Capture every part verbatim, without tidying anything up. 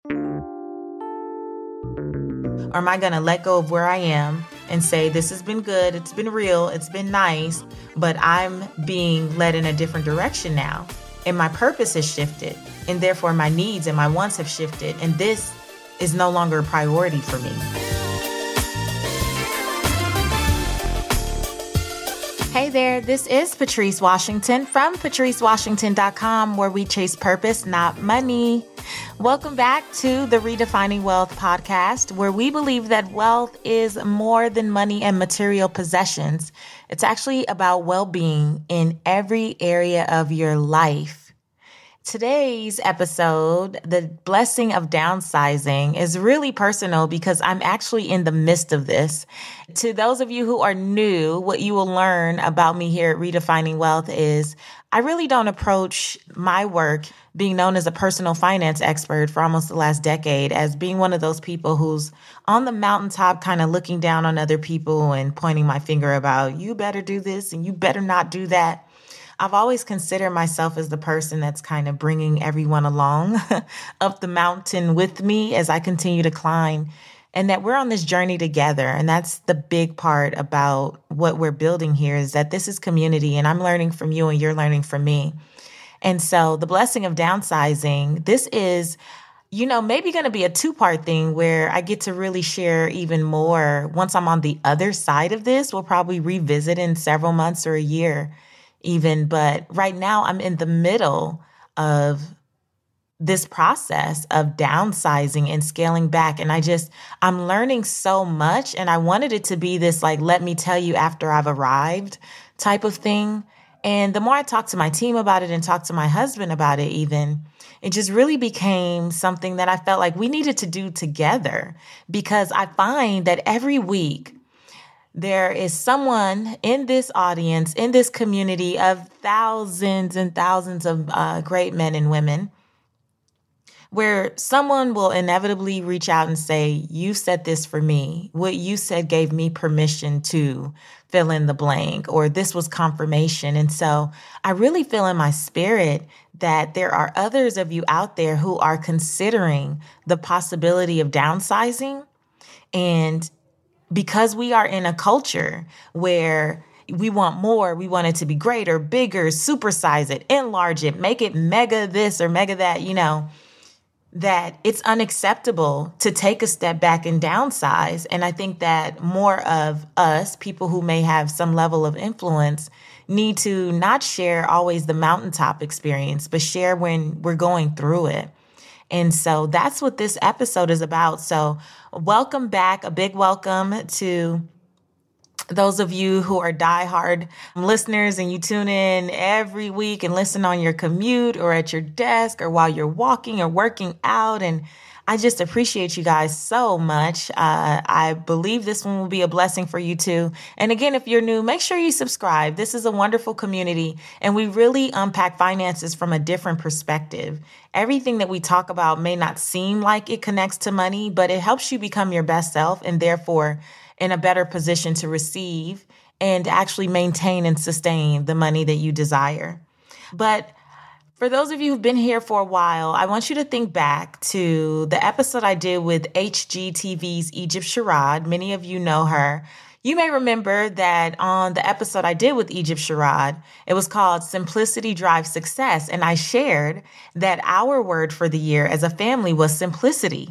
Or am I going to let go of where I am and say, this has been good, it's been real, it's been nice, but I'm being led in a different direction now. And my purpose has shifted, and therefore my needs and my wants have shifted, and this is no longer a priority for me. Hey there, this is Patrice Washington from patrice washington dot com, where we chase purpose, not money. Welcome back to the Redefining Wealth podcast, where we believe that wealth is more than money and material possessions. It's actually about well-being in every area of your life. Today's episode, the blessing of downsizing, is really personal because I'm actually in the midst of this. To those of you who are new, what you will learn about me here at Redefining Wealth is I really don't approach my work, being known as a personal finance expert for almost the last decade, as being one of those people who's on the mountaintop kind of looking down on other people and pointing my finger about, you better do this and you better not do that. I've always considered myself as the person that's kind of bringing everyone along up the mountain with me as I continue to climb, and that we're on this journey together. And that's the big part about what we're building here, is that this is community, and I'm learning from you and you're learning from me. And so the blessing of downsizing, this is, you know, maybe going to be a two-part thing where I get to really share even more. Once I'm on the other side of this, we'll probably revisit in several months or a year even. But right now I'm in the middle of this process of downsizing and scaling back. And I just, I'm learning so much. And I wanted it to be this, like, let me tell you after I've arrived type of thing. And the more I talked to my team about it and talked to my husband about it, even, it just really became something that I felt like we needed to do together, because I find that every week there is someone in this audience, in this community of thousands and thousands of uh, great men and women, where someone will inevitably reach out and say, you said this for me. What you said gave me permission to fill in the blank, or this was confirmation. And so I really feel in my spirit that there are others of you out there who are considering the possibility of downsizing. And because we are in a culture where we want more, we want it to be greater, bigger, supersize it, enlarge it, make it mega this or mega that, you know, that it's unacceptable to take a step back and downsize. And I think that more of us, people who may have some level of influence, need to not share always the mountaintop experience, but share when we're going through it. And so that's what this episode is about. So welcome back. A big welcome to those of you who are diehard listeners and you tune in every week and listen on your commute or at your desk or while you're walking or working out. And I just appreciate you guys so much. Uh, I believe this one will be a blessing for you too. And again, if you're new, make sure you subscribe. This is a wonderful community, and we really unpack finances from a different perspective. Everything that we talk about may not seem like it connects to money, but it helps you become your best self and therefore in a better position to receive and actually maintain and sustain the money that you desire. But for those of you who've been here for a while, I want you to think back to the episode I did with H G T V's Egypt Sherrod. Many of you know her. You may remember that on the episode I did with Egypt Sherrod, it was called Simplicity Drives Success. And I shared that our word for the year as a family was simplicity.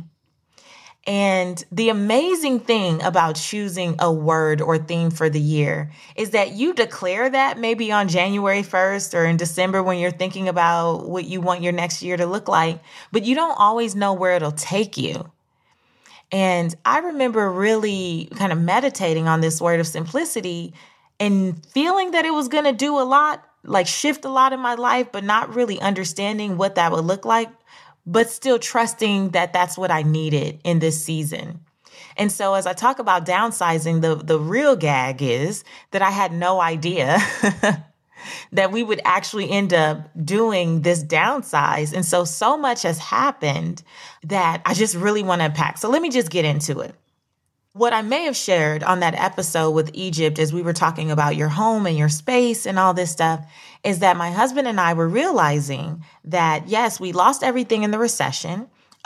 And the amazing thing about choosing a word or theme for the year is that you declare that maybe on January first or in December when you're thinking about what you want your next year to look like, but you don't always know where it'll take you. And I remember really kind of meditating on this word of simplicity and feeling that it was going to do a lot, like shift a lot in my life, but not really understanding what that would look like, but still trusting that that's what I needed in this season. And so as I talk about downsizing, the, the real gag is that I had no idea that we would actually end up doing this downsize. And so, so much has happened that I just really want to unpack. So let me just get into it. What I may have shared on that episode with Egypt as we were talking about your home and your space and all this stuff is that my husband and I were realizing that, yes, we lost everything in the recession.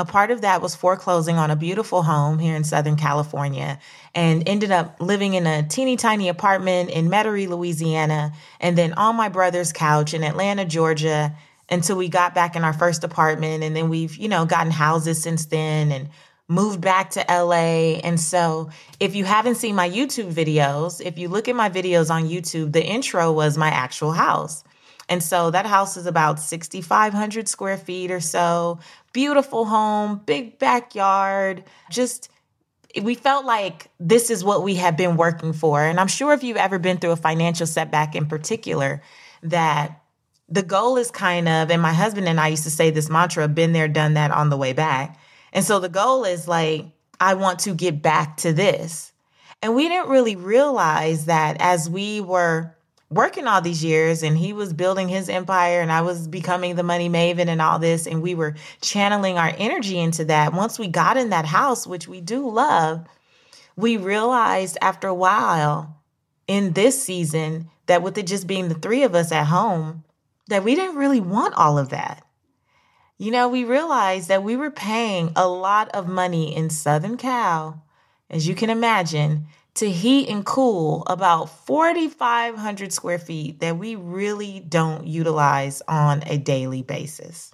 A part of that was foreclosing on a beautiful home here in Southern California and ended up living in a teeny tiny apartment in Metairie, Louisiana, and then on my brother's couch in Atlanta, Georgia, until we got back in our first apartment. And then we've, you know, gotten houses since then and moved back to L A. And so if you haven't seen my YouTube videos, if you look at my videos on YouTube, the intro was my actual house. And so that house is about sixty-five hundred square feet or so. Beautiful home, big backyard. Just, we felt like this is what we have been working for. And I'm sure if you've ever been through a financial setback in particular, that the goal is kind of, and my husband and I used to say this mantra, been there, done that on the way back. And so the goal is like, I want to get back to this. And we didn't really realize that as we were working all these years and he was building his empire and I was becoming the money maven and all this, and we were channeling our energy into that. Once we got in that house, which we do love, we realized after a while in this season that with it just being the three of us at home, that we didn't really want all of that. You know, we realized that we were paying a lot of money in Southern Cal, as you can imagine, to heat and cool about forty-five hundred square feet that we really don't utilize on a daily basis.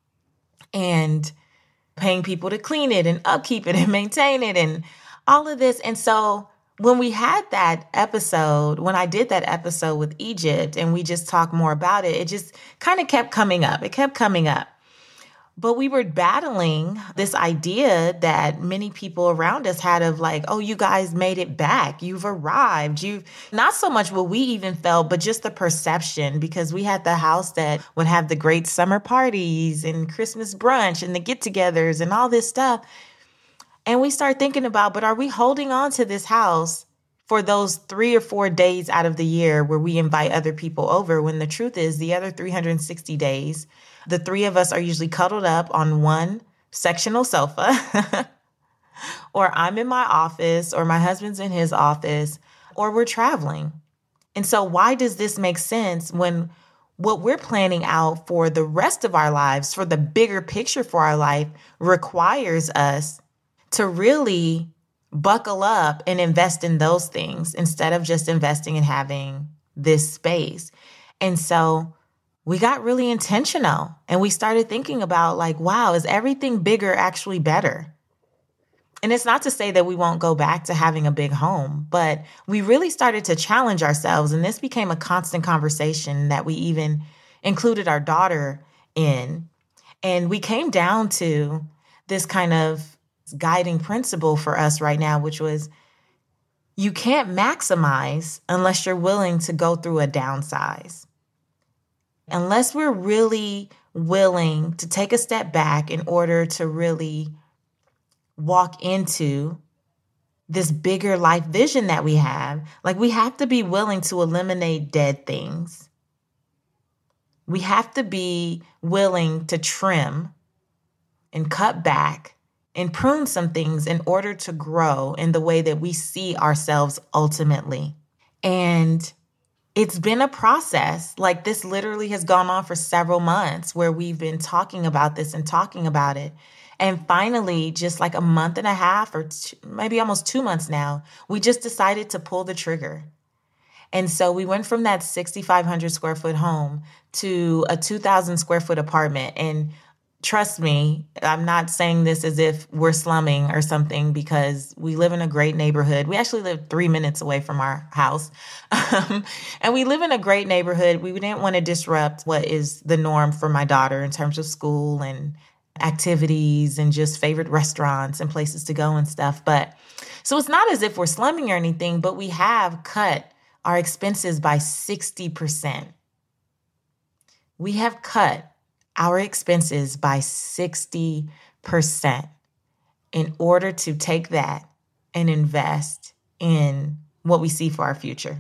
And paying people to clean it and upkeep it and maintain it and all of this. And so when we had that episode, when I did that episode with Egypt and we just talked more about it, it just kind of kept coming up. It kept coming up. But we were battling this idea that many people around us had of like, oh, you guys made it back. You've arrived. You've not so much what we even felt, but just the perception, because we had the house that would have the great summer parties and Christmas brunch and the get-togethers and all this stuff. And we start thinking about, but are we holding on to this house for those three or four days out of the year where we invite other people over, when the truth is the other three hundred sixty days, the three of us are usually cuddled up on one sectional sofa, or I'm in my office, or my husband's in his office, or we're traveling. And so why does this make sense when what we're planning out for the rest of our lives, for the bigger picture for our life, requires us to really buckle up and invest in those things instead of just investing in having this space? And so we got really intentional and we started thinking about like, wow, is everything bigger actually better? And it's not to say that we won't go back to having a big home, but we really started to challenge ourselves. And this became a constant conversation that we even included our daughter in. And we came down to this kind of guiding principle for us right now, which was you can't maximize unless you're willing to go through a downsize. Unless we're really willing to take a step back in order to really walk into this bigger life vision that we have, like we have to be willing to eliminate dead things. We have to be willing to trim and cut back and prune some things in order to grow in the way that we see ourselves ultimately. And it's been a process. Like this literally has gone on for several months where we've been talking about this and talking about it. And finally, just like a month and a half or two, maybe almost two months now, we just decided to pull the trigger. And so we went from that sixty-five hundred square foot home to a two thousand square foot apartment. And trust me, I'm not saying this as if we're slumming or something, because we live in a great neighborhood. We actually live three minutes away from our house. Um, and we live in a great neighborhood. We didn't want to disrupt what is the norm for my daughter in terms of school and activities and just favorite restaurants and places to go and stuff. But so it's not as if we're slumming or anything, but we have cut our expenses by sixty percent. We have cut our expenses by sixty percent in order to take that and invest in what we see for our future.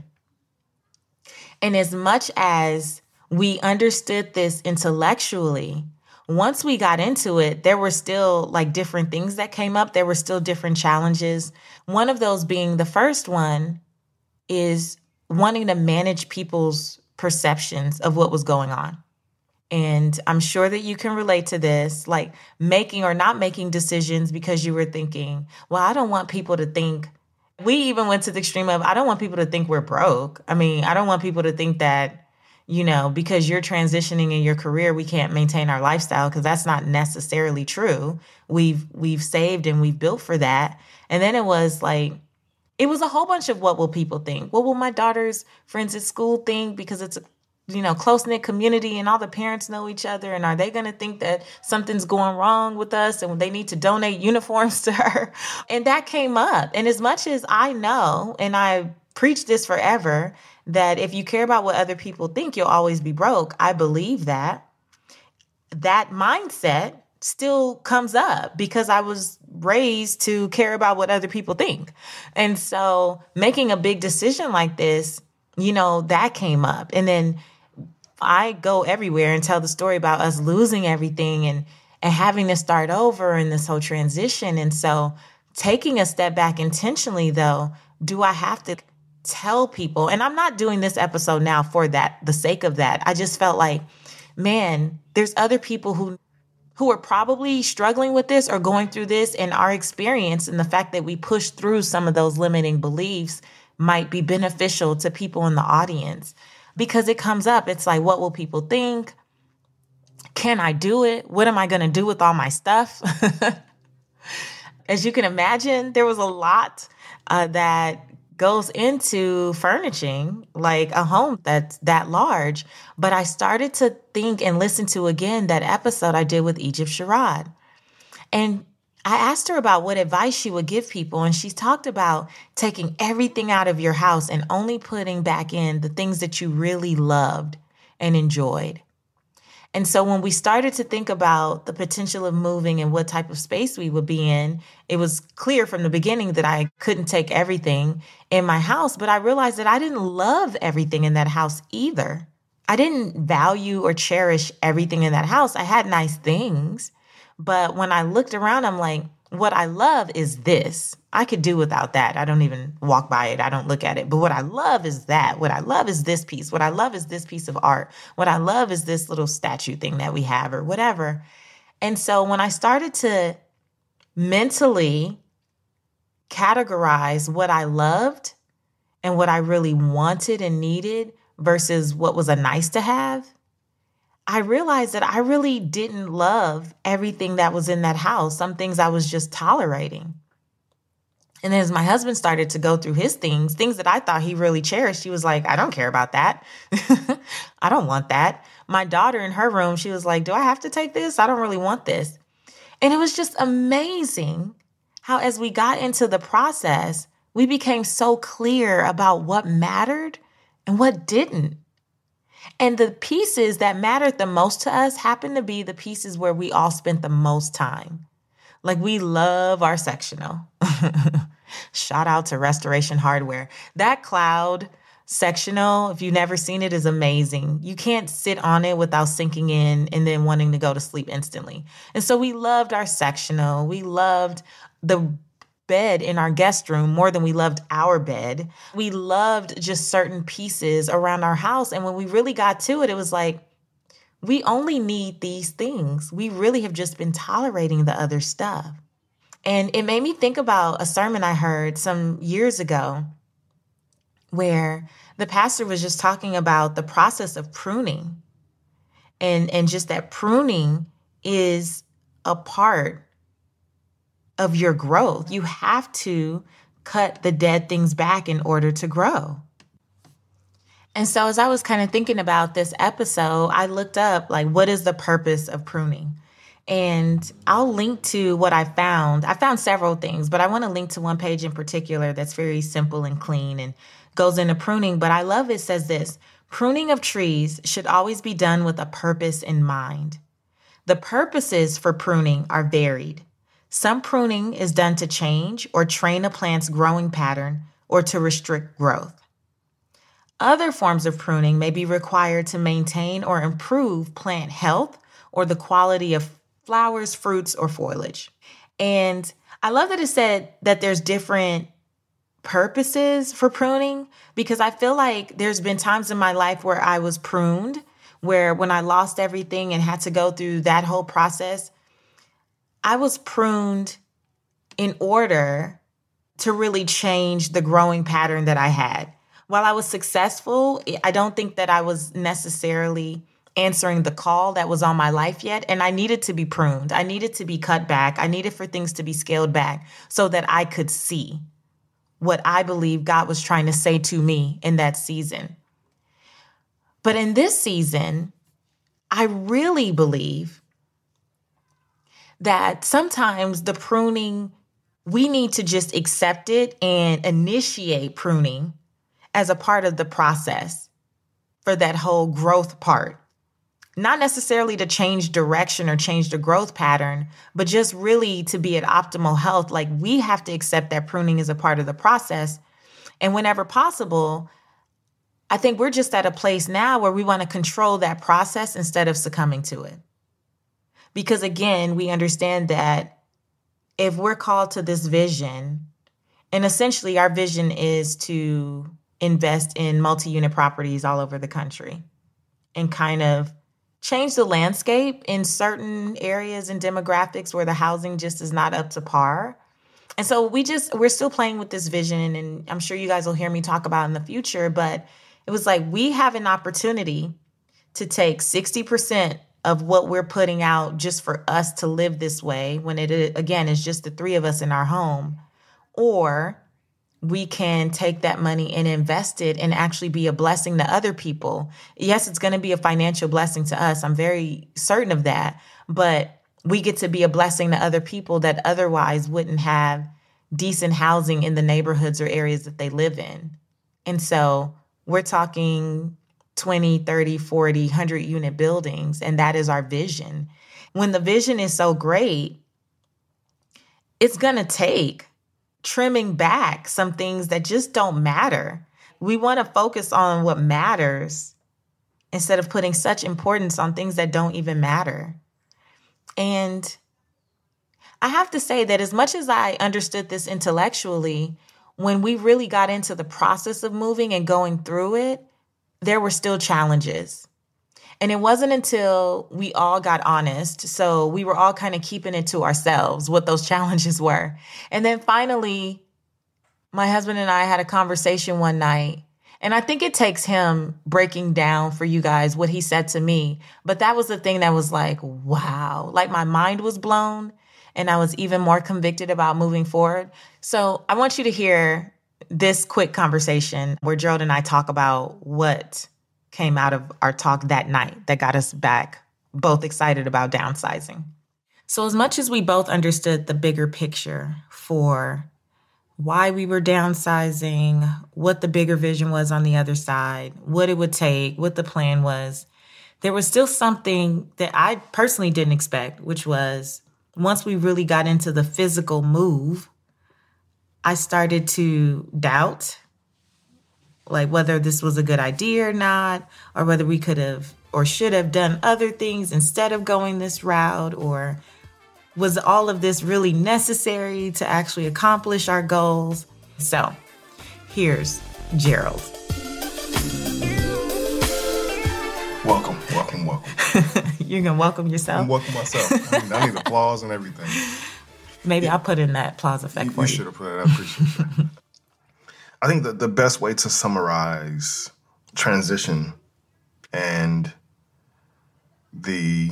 And as much as we understood this intellectually, once we got into it, there were still like different things that came up. There were still different challenges. One of those being the first one is wanting to manage people's perceptions of what was going on. And I'm sure that you can relate to this, like making or not making decisions because you were thinking, well, I don't want people to think. We even went to the extreme of, I don't want people to think we're broke. I mean, I don't want people to think that, you know, because you're transitioning in your career, we can't maintain our lifestyle, because that's not necessarily true. We've we've saved and we've built for that. And then it was like, it was a whole bunch of what will people think? What will my daughter's friends at school think? Because it's a, you know, close-knit community and all the parents know each other. And are they going to think that something's going wrong with us and they need to donate uniforms to her? And that came up. And as much as I know, and I preach this forever, that if you care about what other people think, you'll always be broke. I believe that. That mindset still comes up because I was raised to care about what other people think. And so making a big decision like this, you know, that came up. And then I go everywhere and tell the story about us losing everything and, and having to start over in this whole transition. And so taking a step back intentionally, though, do I have to tell people? And I'm not doing this episode now for that, the sake of that. I just felt like, man, there's other people who who are probably struggling with this or going through this, and our experience and the fact that we push through some of those limiting beliefs might be beneficial to people in the audience. Because it comes up, it's like, what will people think? Can I do it? What am I going to do with all my stuff? As you can imagine, there was a lot uh, that goes into furnishing like a home that's that large. But I started to think and listen to again that episode I did with Egypt Sherrod. And I asked her about what advice she would give people. And she talked about taking everything out of your house and only putting back in the things that you really loved and enjoyed. And so when we started to think about the potential of moving and what type of space we would be in, it was clear from the beginning that I couldn't take everything in my house. But I realized that I didn't love everything in that house either. I didn't value or cherish everything in that house. I had nice things. But when I looked around, I'm like, what I love is this. I could do without that. I don't even walk by it. I don't look at it. But what I love is that. What I love is this piece. What I love is this piece of art. What I love is this little statue thing that we have or whatever. And so when I started to mentally categorize what I loved and what I really wanted and needed versus what was a nice to have, I realized that I really didn't love everything that was in that house. Some things I was just tolerating. And then as my husband started to go through his things, things that I thought he really cherished, he was like, I don't care about that. I don't want that. My daughter in her room, she was like, do I have to take this? I don't really want this. And it was just amazing how as we got into the process, we became so clear about what mattered and what didn't. And the pieces that mattered the most to us happened to be the pieces where we all spent the most time. Like we love our sectional. Shout out to Restoration Hardware. That cloud sectional, if you've never seen it, is amazing. You can't sit on it without sinking in and then wanting to go to sleep instantly. And so we loved our sectional. We loved the bed in our guest room more than we loved our bed. We loved just certain pieces around our house. And when we really got to it, it was like, we only need these things. We really have just been tolerating the other stuff. And it made me think about a sermon I heard some years ago where the pastor was just talking about the process of pruning and, and just that pruning is a part of your growth. You have to cut the dead things back in order to grow. And so as I was kind of thinking about this episode, I looked up, like, what is the purpose of pruning? And I'll link to what I found. I found several things, but I want to link to one page in particular that's very simple and clean and goes into pruning. But I love it says this: pruning of trees should always be done with a purpose in mind. The purposes for pruning are varied. Some pruning is done to change or train a plant's growing pattern or to restrict growth. Other forms of pruning may be required to maintain or improve plant health or the quality of flowers, fruits, or foliage. And I love that it said that there's different purposes for pruning, because I feel like there's been times in my life where I was pruned where when I lost everything and had to go through that whole process, I was pruned in order to really change the growing pattern that I had. While I was successful, I don't think that I was necessarily answering the call that was on my life yet. And I needed to be pruned. I needed to be cut back. I needed for things to be scaled back so that I could see what I believe God was trying to say to me in that season. But in this season, I really believe that sometimes the pruning, we need to just accept it and initiate pruning as a part of the process for that whole growth part. Not necessarily to change direction or change the growth pattern, but just really to be at optimal health. Like, we have to accept that pruning is a part of the process. And whenever possible, I think we're just at a place now where we want to control that process instead of succumbing to it. Because again, we understand that if we're called to this vision, and essentially our vision is to invest in multi-unit properties all over the country and kind of change the landscape in certain areas and demographics where the housing just is not up to par. And so we just, we're still playing with this vision, and I'm sure you guys will hear me talk about it in the future, but it was like, we have an opportunity to take sixty percent of what we're putting out just for us to live this way, when it, again, is just the three of us in our home, or we can take that money and invest it and actually be a blessing to other people. Yes, it's going to be a financial blessing to us. I'm very certain of that. But we get to be a blessing to other people that otherwise wouldn't have decent housing in the neighborhoods or areas that they live in. And so we're talking twenty, thirty, forty, one hundred unit buildings, and that is our vision. When the vision is so great, it's going to take trimming back some things that just don't matter. We want to focus on what matters instead of putting such importance on things that don't even matter. And I have to say that as much as I understood this intellectually, when we really got into the process of moving and going through it, there were still challenges. And it wasn't until we all got honest, so we were all kind of keeping it to ourselves, what those challenges were. And then finally, my husband and I had a conversation one night, and I think it takes him breaking down for you guys what he said to me. But that was the thing that was like, wow, like my mind was blown, and I was even more convicted about moving forward. So I want you to hear this quick conversation where Gerald and I talk about what came out of our talk that night that got us back both excited about downsizing. So as much as we both understood the bigger picture for why we were downsizing, what the bigger vision was on the other side, what it would take, what the plan was, there was still something that I personally didn't expect, which was once we really got into the physical move, I started to doubt like whether this was a good idea or not, or whether we could have or should have done other things instead of going this route, or was all of this really necessary to actually accomplish our goals? So here's Gerald. Welcome, welcome, welcome. You can welcome yourself? I'm welcome myself. I, mean, I need applause and everything. Maybe yeah. I'll put in that applause effect you, for you. You should have put it. I appreciate that. I think that the best way to summarize transition and the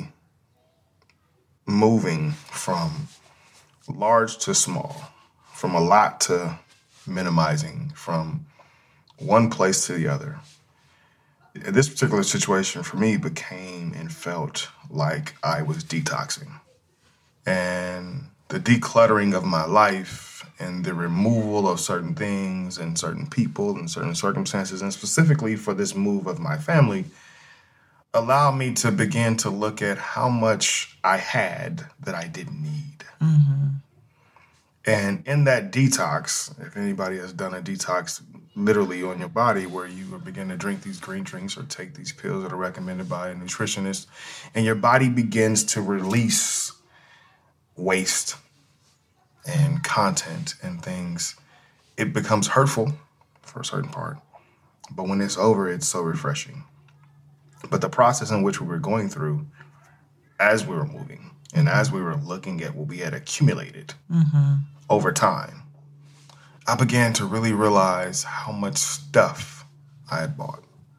moving from large to small, from a lot to minimizing, from one place to the other. This particular situation for me became and felt like I was detoxing. And the decluttering of my life and the removal of certain things and certain people and certain circumstances, and specifically for this move of my family, allowed me to begin to look at how much I had that I didn't need. Mm-hmm. And in that detox, if anybody has done a detox literally on your body where you begin to drink these green drinks or take these pills that are recommended by a nutritionist, and your body begins to release waste and content and things, it becomes hurtful for a certain part. But when it's over, it's so refreshing. But the process in which we were going through as we were moving and as we were looking at what we had accumulated mm-hmm. over time, I began to really realize how much stuff I had bought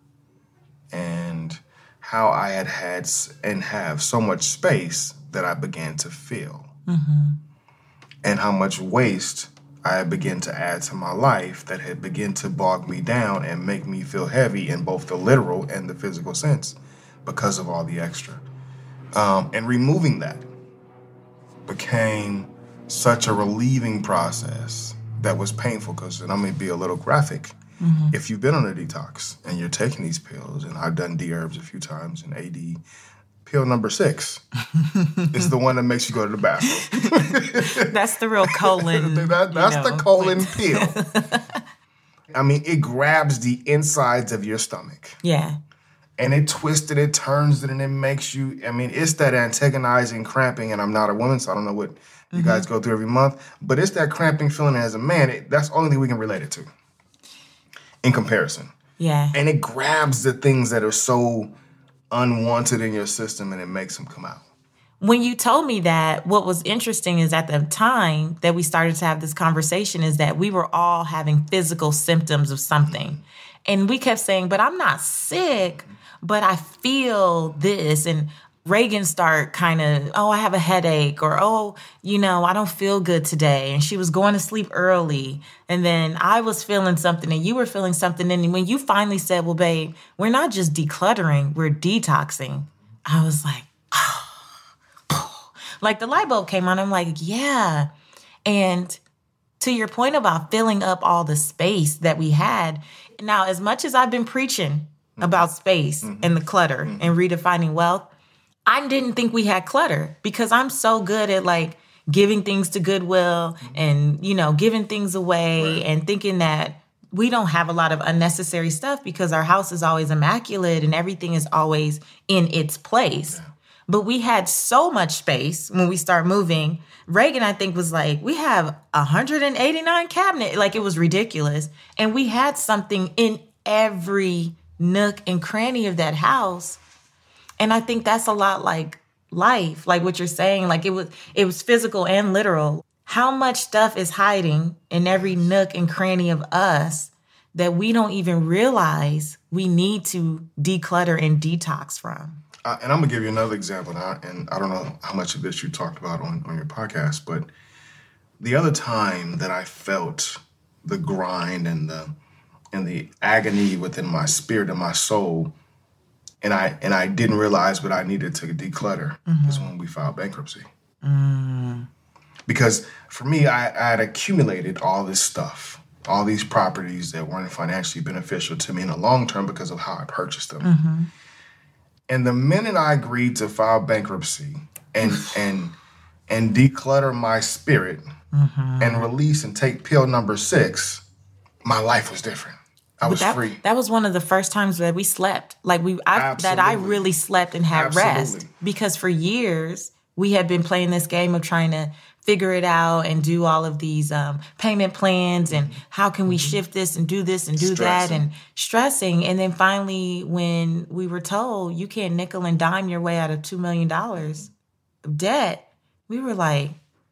and how I had had and have so much space that I began to feel mm-hmm. and how much waste I had begun to add to my life that had begun to bog me down and make me feel heavy in both the literal and the physical sense because of all the extra. Um, and removing that became such a relieving process that was painful because, and I'm going to be a little graphic, mm-hmm. if you've been on a detox and you're taking these pills, and I've done D-herbs a few times, and A D, pill number six is the one that makes you go to the bathroom. That's the real colon. that, that's you know, the colon pill. I mean, it grabs the insides of your stomach. Yeah. And it twists it, it turns it, and it makes you, I mean, it's that antagonizing cramping, and I'm not a woman, so I don't know what you mm-hmm. guys go through every month, but it's that cramping feeling as a man. It, that's the only thing we can relate it to in comparison. Yeah. And it grabs the things that are so unwanted in your system, and it makes them come out. When you told me that, what was interesting is at the time that we started to have this conversation is that we were all having physical symptoms of something. And we kept saying, but I'm not sick, but I feel this. And Reagan started kind of, oh, I have a headache, or, oh, you know, I don't feel good today. And she was going to sleep early. And then I was feeling something and you were feeling something. And when you finally said, well, babe, we're not just decluttering, we're detoxing. I was like, oh, like the light bulb came on. I'm like, yeah. And to your point about filling up all the space that we had. Now, as much as I've been preaching about space mm-hmm. and the clutter mm-hmm. and redefining wealth, I didn't think we had clutter because I'm so good at like giving things to Goodwill mm-hmm. and, you know, giving things away right. and thinking that we don't have a lot of unnecessary stuff because our house is always immaculate and everything is always in its place. Yeah. But we had so much space when we start moving. Reagan, I think, was like, we have one hundred eighty-nine cabinets. Like, it was ridiculous. And we had something in every nook and cranny of that house. And I think that's a lot like life, like what you're saying. Like, it was it was physical and literal. How much stuff is hiding in every nook and cranny of us that we don't even realize we need to declutter and detox from? Uh, and I'm going to give you another example now, and I don't know how much of this you talked about on, on your podcast, but the other time that I felt the grind and the and the agony within my spirit and my soul, and I and I didn't realize what I needed to declutter mm-hmm. is when we filed bankruptcy. Mm. Because for me, I, I had accumulated all this stuff, all these properties that weren't financially beneficial to me in the long term because of how I purchased them. Mm-hmm. And the minute I agreed to file bankruptcy and and and declutter my spirit mm-hmm. and release and take pill number six, my life was different. I was that, free. That was one of the first times that we slept. Like we, I, that I really slept and had Absolutely. rest because for years we had been playing this game of trying to figure it out and do all of these um, payment plans and how can we shift this and do this and do stressing. that and stressing. And then finally, when we were told you can't nickel and dime your way out of two million dollars of debt, we were like,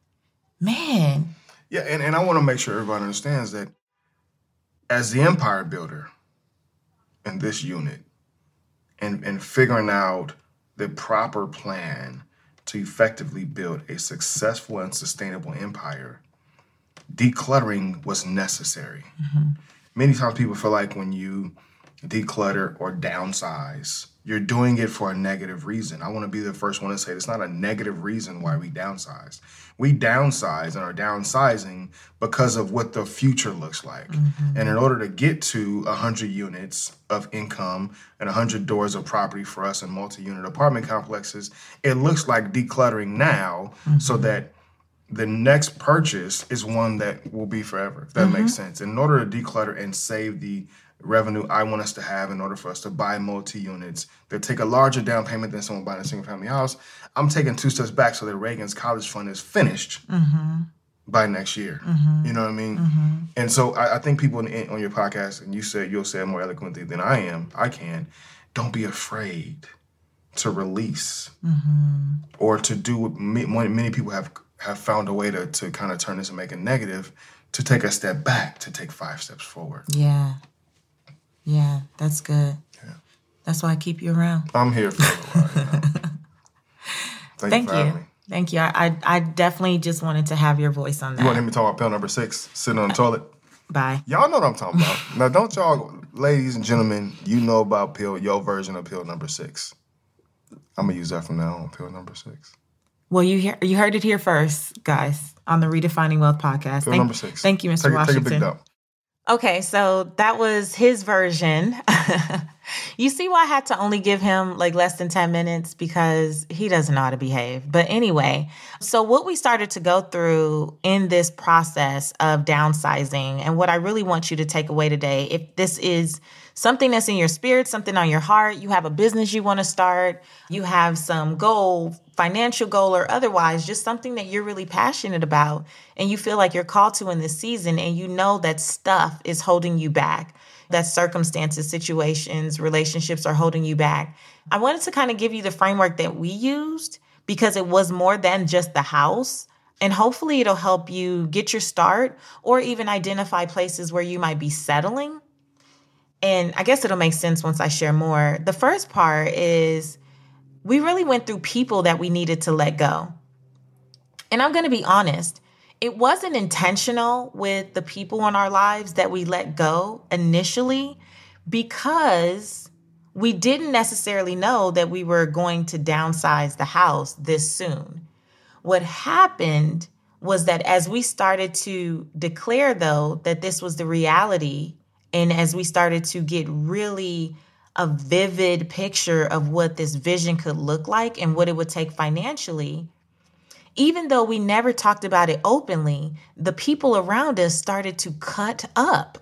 man. Yeah, and, and I want to make sure everybody understands that as the empire builder in this unit and, and figuring out the proper plan to effectively build a successful and sustainable empire, decluttering was necessary. Mm-hmm. Many times people feel like when you declutter or downsize, you're doing it for a negative reason. I want to be the first one to say it's not a negative reason why we downsize. We downsize and are downsizing because of what the future looks like. Mm-hmm. And in order to get to one hundred units of income and one hundred doors of property for us in multi-unit apartment complexes, it looks like decluttering now mm-hmm. so that the next purchase is one that will be forever, if that mm-hmm. makes sense. In order to declutter and save the revenue I want us to have in order for us to buy multi-units that take a larger down payment than someone buying a single-family house, I'm taking two steps back so that Reagan's college fund is finished mm-hmm. by next year. Mm-hmm. You know what I mean? Mm-hmm. And so I, I think people in, in, on your podcast, and you said you'll say it more eloquently than I am, I can, don't be afraid to release mm-hmm. or to do what many people have have found a way to, to kind of turn this and make it negative, to take a step back, to take five steps forward. Yeah. Yeah, that's good. Yeah. That's why I keep you around. I'm here for a while. You know? Thank, Thank you for you. having me. Thank you. I, I definitely just wanted to have your voice on that. You want him to talk about pill number six, sitting on the toilet? Bye. Y'all know what I'm talking about. Now, don't y'all, ladies and gentlemen, you know about pill, your version of pill number six. I'm going to use that from now on, pill number six. Well, you hear, you heard it here first, guys, on the Redefining Wealth podcast. Pill thank, number six. Thank you, Mister Take, Washington. Take a big dump. Okay, so that was his version. You see why I had to only give him like less than ten minutes, because he doesn't know how to behave. But anyway, so what we started to go through in this process of downsizing, and what I really want you to take away today, if this is something that's in your spirit, something on your heart, you have a business you want to start, you have some goal, financial goal or otherwise, just something that you're really passionate about and you feel like you're called to in this season, and you know that stuff is holding you back, that circumstances, situations, relationships are holding you back. I wanted to kind of give you the framework that we used, because it was more than just the house. And hopefully it'll help you get your start, or even identify places where you might be settling. And I guess it'll make sense once I share more. The first part is we really went through people that we needed to let go. And I'm going to be honest, it wasn't intentional with the people in our lives that we let go initially, because we didn't necessarily know that we were going to downsize the house this soon. What happened was that as we started to declare, though, that this was the reality, and as we started to get really a vivid picture of what this vision could look like and what it would take financially, even though we never talked about it openly, the people around us started to cut up.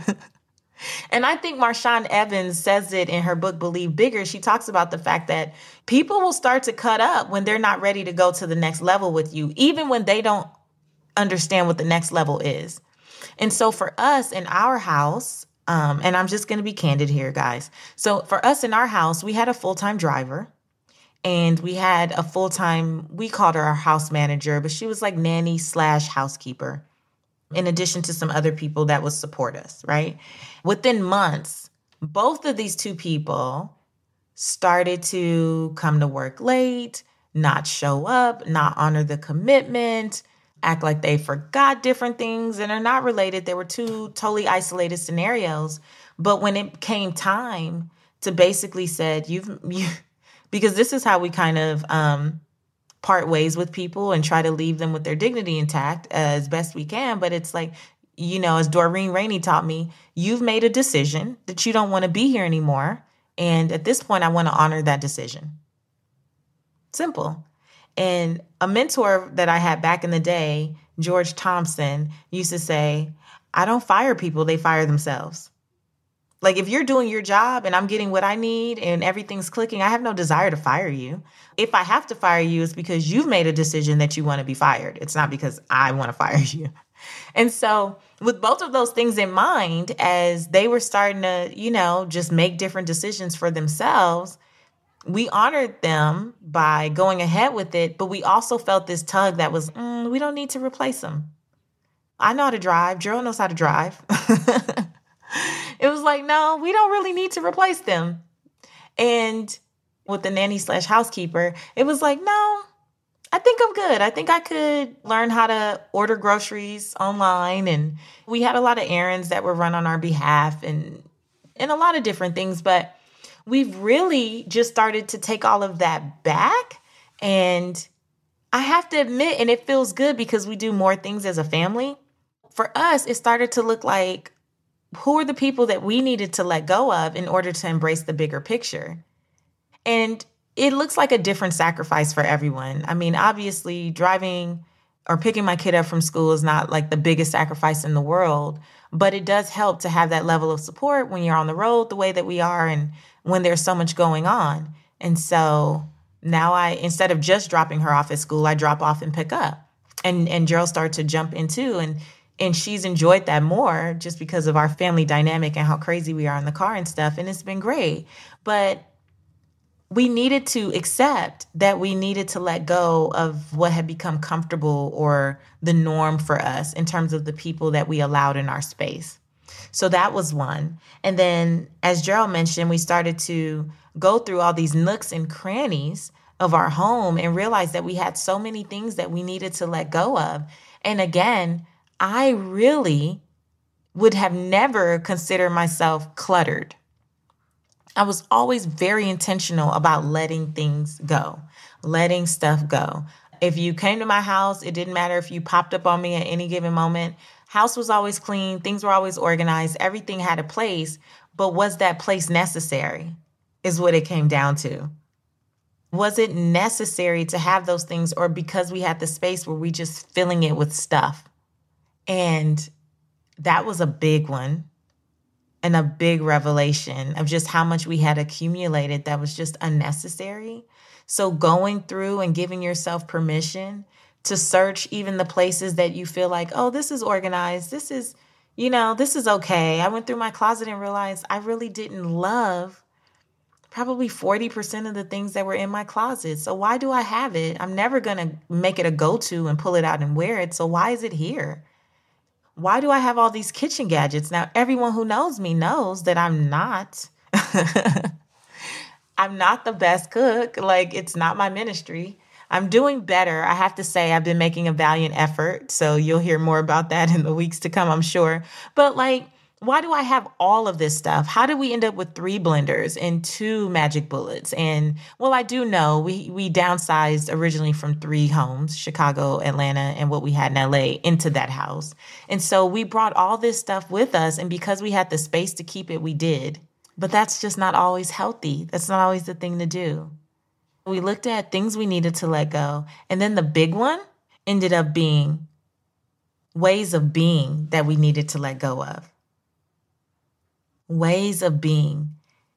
And I think Marshawn Evans says it in her book, Believe Bigger. She talks about the fact that people will start to cut up when they're not ready to go to the next level with you, even when they don't understand what the next level is. And so for us in our house, um, and I'm just going to be candid here, guys. So for us in our house, we had a full-time driver, and we had a full-time, we called her our house manager, but she was like nanny slash housekeeper, in addition to some other people that would support us, right? Within months, both of these two people started to come to work late, not show up, not honor the commitment, act like they forgot different things, and are not related. They were two totally isolated scenarios. But when it came time to basically said, you've, you, because this is how we kind of um, part ways with people and try to leave them with their dignity intact as best we can. But it's like, you know, as Doreen Rainey taught me, you've made a decision that you don't want to be here anymore. And at this point, I want to honor that decision. Simple. And a mentor that I had back in the day, George Thompson, used to say, I don't fire people, they fire themselves. Like, if you're doing your job and I'm getting what I need and everything's clicking, I have no desire to fire you. If I have to fire you, it's because you've made a decision that you want to be fired. It's not because I want to fire you. And so with both of those things in mind, as they were starting to, you know, just make different decisions for themselves, we honored them by going ahead with it, but we also felt this tug that was, mm, we don't need to replace them. I know how to drive. Gerald knows how to drive. It was like, no, we don't really need to replace them. And with the nanny slash housekeeper, it was like, no, I think I'm good. I think I could learn how to order groceries online. And we had a lot of errands that were run on our behalf and, and a lot of different things. But we've really just started to take all of that back. And I have to admit, and it feels good because we do more things as a family. For us, it started to look like, who are the people that we needed to let go of in order to embrace the bigger picture? And it looks like a different sacrifice for everyone. I mean, obviously, driving or picking my kid up from school is not like the biggest sacrifice in the world, but it does help to have that level of support when you're on the road the way that we are and when there's so much going on. And so now I, instead of just dropping her off at school, I drop off and pick up. And and Gerald started to jump in too. And And she's enjoyed that more just because of our family dynamic and how crazy we are in the car and stuff. And it's been great. But we needed to accept that we needed to let go of what had become comfortable or the norm for us in terms of the people that we allowed in our space. So that was one. And then, as Gerald mentioned, we started to go through all these nooks and crannies of our home and realize that we had so many things that we needed to let go of. And again, I really would have never considered myself cluttered. I was always very intentional about letting things go, letting stuff go. If you came to my house, it didn't matter if you popped up on me at any given moment. House was always clean. Things were always organized. Everything had a place. But was that place necessary is what it came down to. Was it necessary to have those things, or because we had the space were we just filling it with stuff? And that was a big one. And a big revelation of just how much we had accumulated that was just unnecessary. So going through and giving yourself permission to search even the places that you feel like, oh, this is organized. This is, you know, this is okay. I went through my closet and realized I really didn't love probably forty percent of the things that were in my closet. So why do I have it? I'm never going to make it a go-to and pull it out and wear it. So why is it here? Why do I have all these kitchen gadgets? Now, everyone who knows me knows that I'm not, I'm not the best cook. Like, it's not my ministry. I'm doing better. I have to say I've been making a valiant effort. So you'll hear more about that in the weeks to come, I'm sure. But like, why do I have all of this stuff? How did we end up with three blenders and two magic bullets? And well, I do know we we downsized originally from three homes, Chicago, Atlanta, and what we had in L A into that house. And so we brought all this stuff with us. And because we had the space to keep it, we did. But that's just not always healthy. That's not always the thing to do. We looked at things we needed to let go. And then the big one ended up being ways of being that we needed to let go of. Ways of being.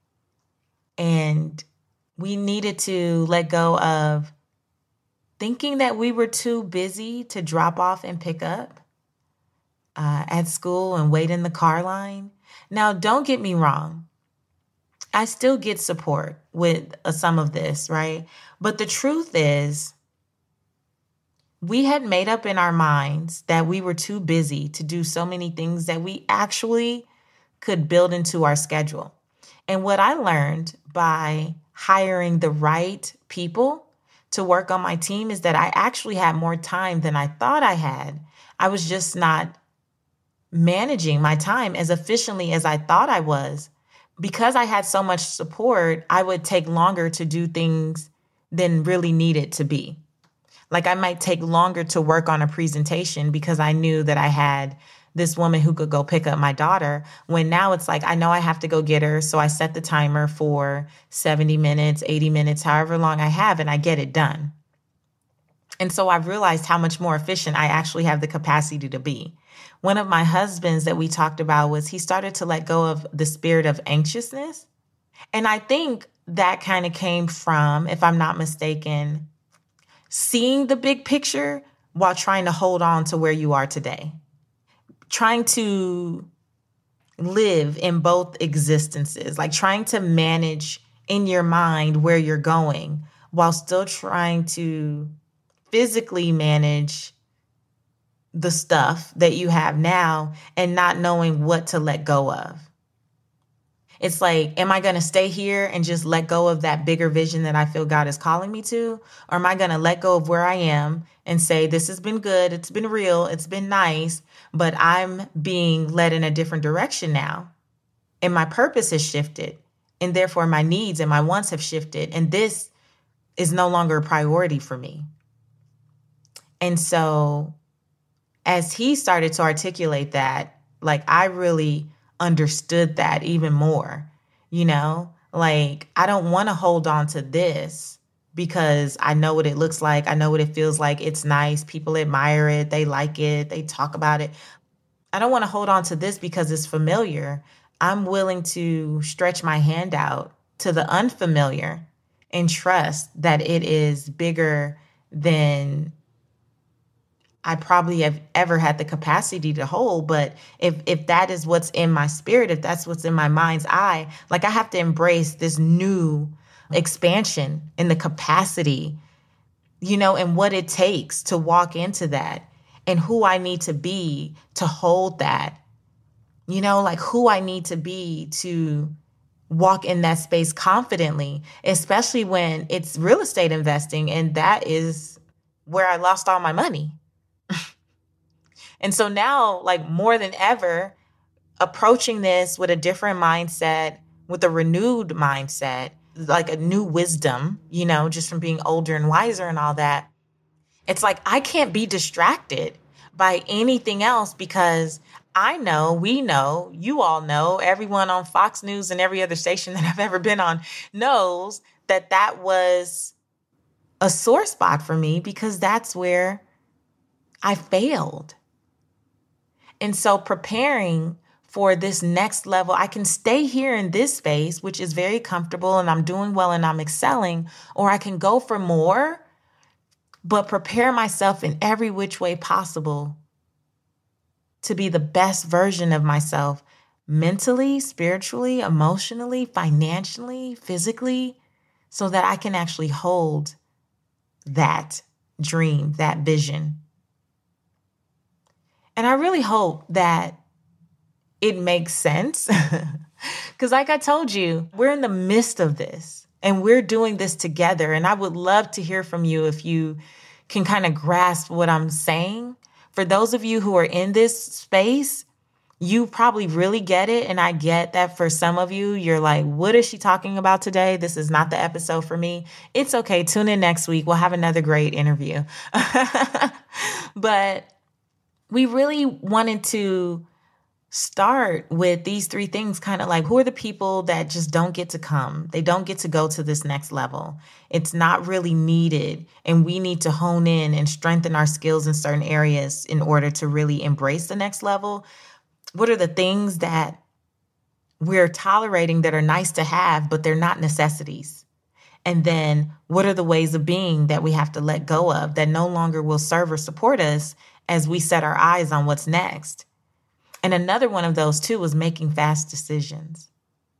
And we needed to let go of thinking that we were too busy to drop off and pick up uh, at school and wait in the car line. Now, don't get me wrong. I still get support with uh, some of this, right? But the truth is, we had made up in our minds that we were too busy to do so many things that we actually could build into our schedule. And what I learned by hiring the right people to work on my team is that I actually had more time than I thought I had. I was just not managing my time as efficiently as I thought I was. Because I had so much support, I would take longer to do things than really needed to be. Like I might take longer to work on a presentation because I knew that I had this woman who could go pick up my daughter, when now it's like, I know I have to go get her. So I set the timer for seventy minutes, eighty minutes, however long I have, and I get it done. And so I've realized how much more efficient I actually have the capacity to be. One of my husbands that we talked about was he started to let go of the spirit of anxiousness. And I think that kind of came from, if I'm not mistaken, seeing the big picture while trying to hold on to where you are today. Trying to live in both existences, like trying to manage in your mind where you're going while still trying to physically manage the stuff that you have now and not knowing what to let go of. It's like, am I going to stay here and just let go of that bigger vision that I feel God is calling me to? Or am I going to let go of where I am and say, this has been good, it's been real, it's been nice, but I'm being led in a different direction now. And my purpose has shifted. And therefore my needs and my wants have shifted. And this is no longer a priority for me. And so as he started to articulate that, like I really understood that even more, you know, like I don't want to hold on to this because I know what it looks like. I know what it feels like. It's nice. People admire it. They like it. They talk about it. I don't want to hold on to this because it's familiar. I'm willing to stretch my hand out to the unfamiliar and trust that it is bigger than I probably have ever had the capacity to hold. But if if that is what's in my spirit, if that's what's in my mind's eye, like I have to embrace this new expansion in the capacity, you know, and what it takes to walk into that and who I need to be to hold that, you know, like who I need to be to walk in that space confidently, especially when it's real estate investing. And that is where I lost all my money. And so now, like more than ever, approaching this with a different mindset, with a renewed mindset, like a new wisdom, you know, just from being older and wiser and all that. It's like I can't be distracted by anything else because I know, we know, you all know, everyone on Fox News and every other station that I've ever been on knows that that was a sore spot for me because that's where I failed. And so preparing for this next level, I can stay here in this space, which is very comfortable and I'm doing well and I'm excelling, or I can go for more, but prepare myself in every which way possible to be the best version of myself mentally, spiritually, emotionally, financially, physically, so that I can actually hold that dream, that vision. And I really hope that it makes sense because like I told you, we're in the midst of this and we're doing this together. And I would love to hear from you if you can kind of grasp what I'm saying. For those of you who are in this space, you probably really get it. And I get that for some of you, you're like, what is she talking about today? This is not the episode for me. It's okay. Tune in next week. We'll have another great interview. But we really wanted to start with these three things, kind of like who are the people that just don't get to come? They don't get to go to this next level. It's not really needed. And we need to hone in and strengthen our skills in certain areas in order to really embrace the next level. What are the things that we're tolerating that are nice to have, but they're not necessities? And then what are the ways of being that we have to let go of that no longer will serve or support us as we set our eyes on what's next? And another one of those too was making fast decisions.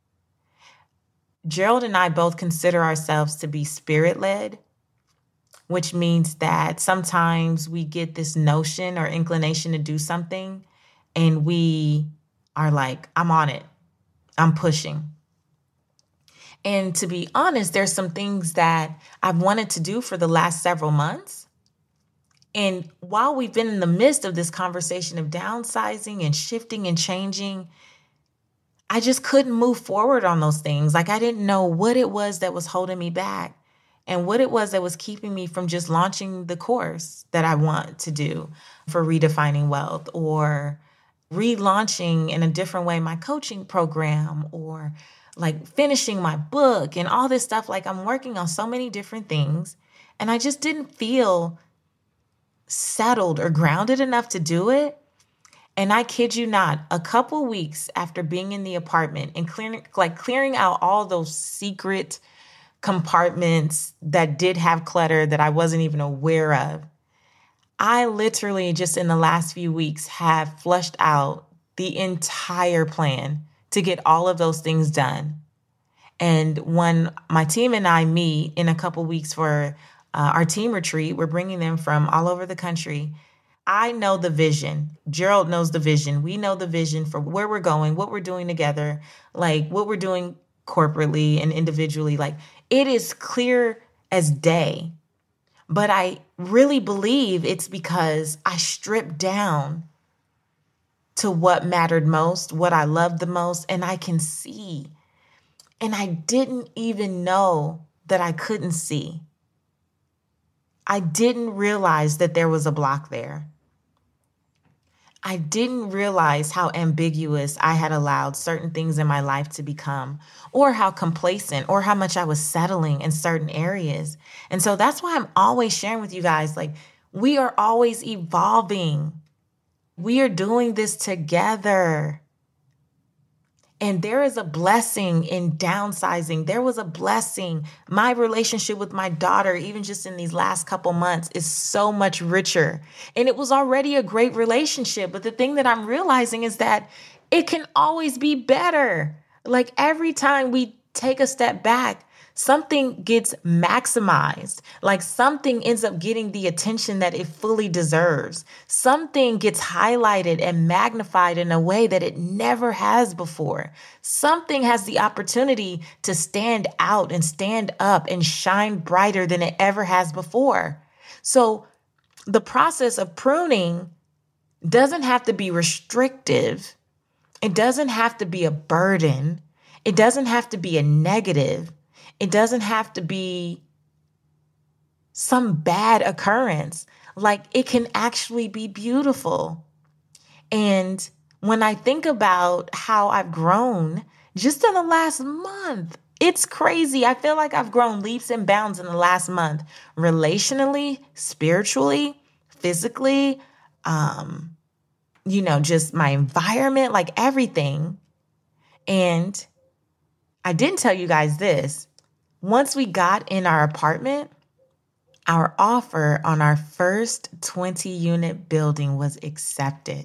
Gerald and I both consider ourselves to be spirit-led, which means that sometimes we get this notion or inclination to do something and we are like, I'm on it. I'm pushing. And to be honest, there's some things that I've wanted to do for the last several months. And while we've been in the midst of this conversation of downsizing and shifting and changing, I just couldn't move forward on those things. Like I didn't know what it was that was holding me back and what it was that was keeping me from just launching the course that I want to do for Redefining Wealth, or relaunching in a different way my coaching program, or like finishing my book and all this stuff. Like I'm working on so many different things and I just didn't feel settled or grounded enough to do it. And I kid you not, a couple weeks after being in the apartment and clearing, like clearing out all those secret compartments that did have clutter that I wasn't even aware of, I literally just in the last few weeks have flushed out the entire plan to get all of those things done. And when my team and I meet in a couple weeks for Uh, our team retreat, we're bringing them from all over the country. I know the vision. Gerald knows the vision. We know the vision for where we're going, what we're doing together, like what we're doing corporately and individually. Like it is clear as day. But I really believe it's because I stripped down to what mattered most, what I loved the most, and I can see. And I didn't even know that I couldn't see. I didn't realize that there was a block there. I didn't realize how ambiguous I had allowed certain things in my life to become, or how complacent, or how much I was settling in certain areas. And so that's why I'm always sharing with you guys, like, we are always evolving. We are doing this together. And there is a blessing in downsizing. There was a blessing. My relationship with my daughter, even just in these last couple months, is so much richer. And it was already a great relationship. But the thing that I'm realizing is that it can always be better. Like every time we take a step back, something gets maximized, like something ends up getting the attention that it fully deserves. Something gets highlighted and magnified in a way that it never has before. Something has the opportunity to stand out and stand up and shine brighter than it ever has before. So the process of pruning doesn't have to be restrictive. It doesn't have to be a burden. It doesn't have to be a negative. It doesn't have to be some bad occurrence. Like it can actually be beautiful. And when I think about how I've grown just in the last month, it's crazy. I feel like I've grown leaps and bounds in the last month, relationally, spiritually, physically, um, you know, just my environment, like everything. And I didn't tell you guys this. Once we got in our apartment, our offer on our first twenty unit building was accepted.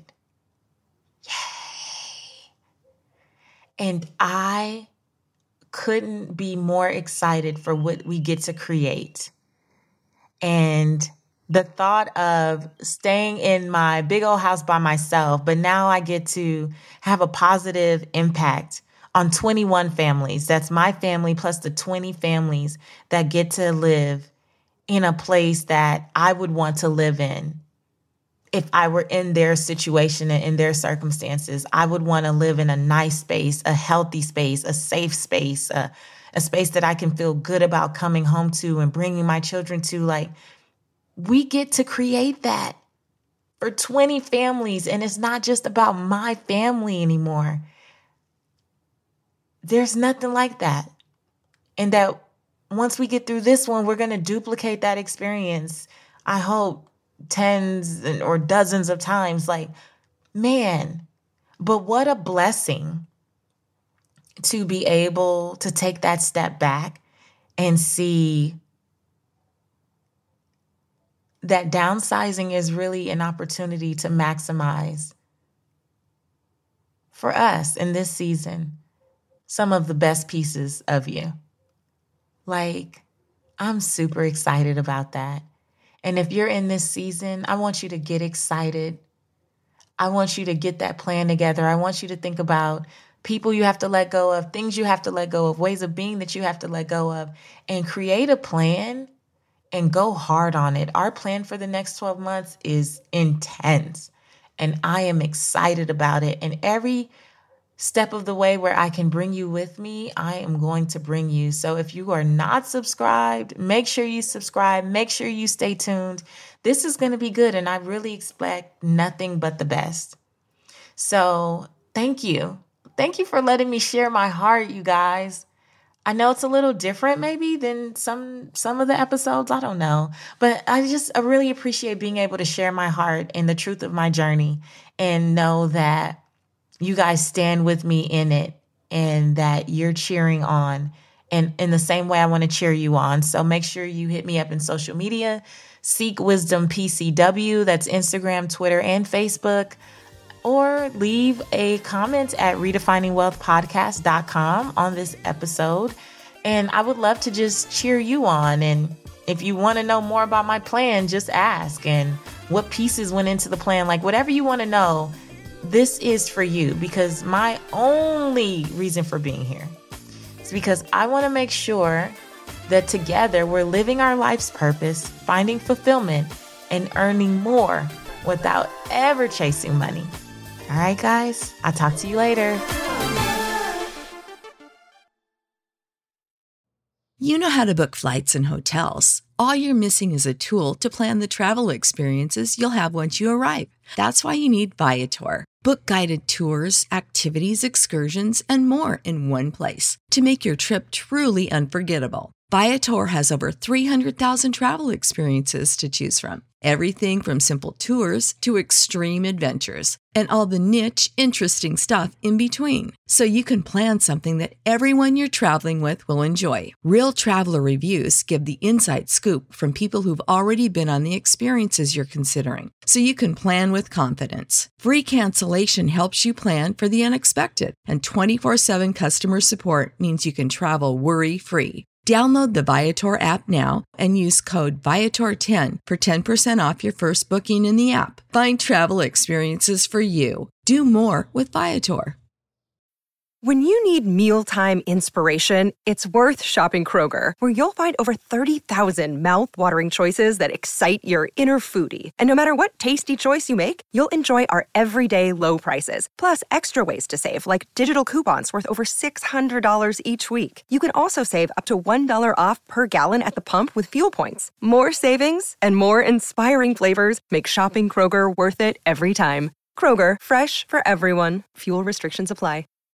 Yay. And I couldn't be more excited for what we get to create. And the thought of staying in my big old house by myself, but now I get to have a positive impact on twenty-one families. That's my family plus the twenty families that get to live in a place that I would want to live in. If I were in their situation and in their circumstances, I would want to live in a nice space, a healthy space, a safe space, a, a space that I can feel good about coming home to and bringing my children to. Like, we get to create that for twenty families. And it's not just about my family anymore. There's nothing like that. And that once we get through this one, we're going to duplicate that experience, I hope, tens or dozens of times. Like, man, but what a blessing to be able to take that step back and see that downsizing is really an opportunity to maximize for us in this season some of the best pieces of you. Like, I'm super excited about that. And if you're in this season, I want you to get excited. I want you to get that plan together. I want you to think about people you have to let go of, things you have to let go of, ways of being that you have to let go of, and create a plan and go hard on it. Our plan for the next twelve months is intense, and I am excited about it. And every step of the way where I can bring you with me, I am going to bring you. So if you are not subscribed, make sure you subscribe. Make sure you stay tuned. This is going to be good, and I really expect nothing but the best. So thank you. Thank you for letting me share my heart, you guys. I know it's a little different maybe than some some of the episodes. I don't know. But I just I really appreciate being able to share my heart and the truth of my journey and know that you guys stand with me in it and that you're cheering on. And in the same way, I want to cheer you on. So make sure you hit me up in social media. Seek Wisdom P C W. That's Instagram, Twitter, and Facebook. Or leave a comment at redefining wealth podcast dot com on this episode. And I would love to just cheer you on. And if you want to know more about my plan, just ask. And what pieces went into the plan, like whatever you want to know, this is for you, because my only reason for being here is because I want to make sure that together we're living our life's purpose, finding fulfillment, and earning more without ever chasing money. All right, guys, I'll talk to you later. You know how to book flights and hotels. All you're missing is a tool to plan the travel experiences you'll have once you arrive. That's why you need Viator. Book guided tours, activities, excursions, and more in one place to make your trip truly unforgettable. Viator has over three hundred thousand travel experiences to choose from. Everything from simple tours to extreme adventures and all the niche, interesting stuff in between. So you can plan something that everyone you're traveling with will enjoy. Real traveler reviews give the inside scoop from people who've already been on the experiences you're considering. So you can plan with confidence. Free cancellation helps you plan for the unexpected. And twenty-four seven customer support means you can travel worry-free. Download the Viator app now and use code Viator ten for ten percent off your first booking in the app. Find travel experiences for you. Do more with Viator. When you need mealtime inspiration, it's worth shopping Kroger, where you'll find over thirty thousand mouth-watering choices that excite your inner foodie. And no matter what tasty choice you make, you'll enjoy our everyday low prices, plus extra ways to save, like digital coupons worth over six hundred dollars each week. You can also save up to one dollar off per gallon at the pump with fuel points. More savings and more inspiring flavors make shopping Kroger worth it every time. Kroger, fresh for everyone. Fuel restrictions apply.